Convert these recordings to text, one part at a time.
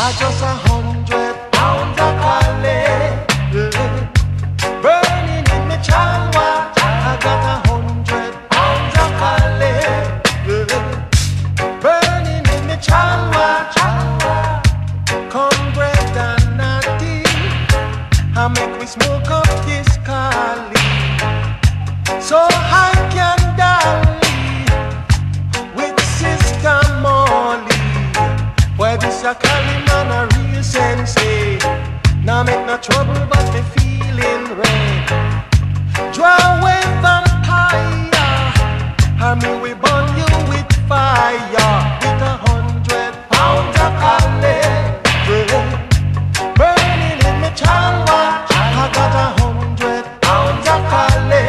just 100 pounds of Cali, burning in me chalwa. I got 100 pounds of Cali, burning in me chalwa. Come bread and natty, I make we smoke up this Cali, so I can dally with Sister Molly. Why this a Cali man a real sensei? Now make no trouble but me feeling red. Draw away vampire, and me we burn you with fire. With 100 pounds of Cali, burning in me chalwa. I got 100 pounds of Cali,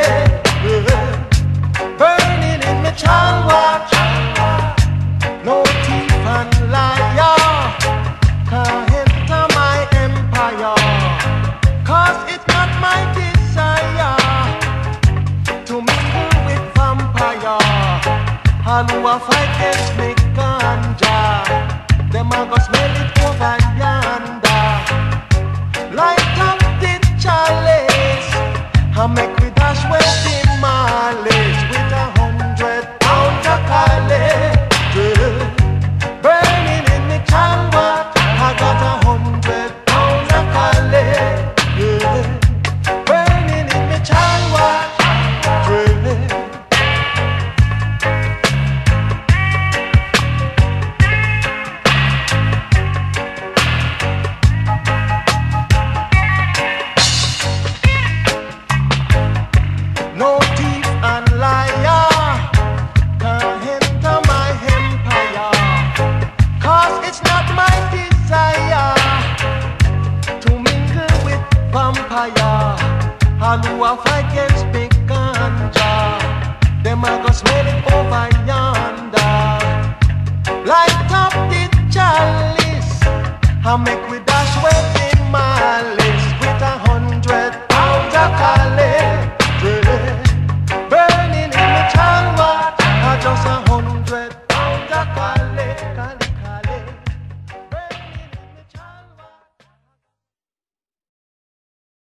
burning in me chalwa. No thief and liar can enter my empire, 'cause it's not my desire to mingle with vampire. And who a fight against me ganja, them a go smell it over yonder. Light up the chalice and make we dash with the malice. With 100 pounds of Cali, burning in the chalwa. I got 100 pounds of Cali, burning in the chalwa. No thief and liar can enter my empire, 'cause it's not my desire to mingle with vampire. And who a fight against big ganja, them a go smell it over yonder. Light up the chalice and make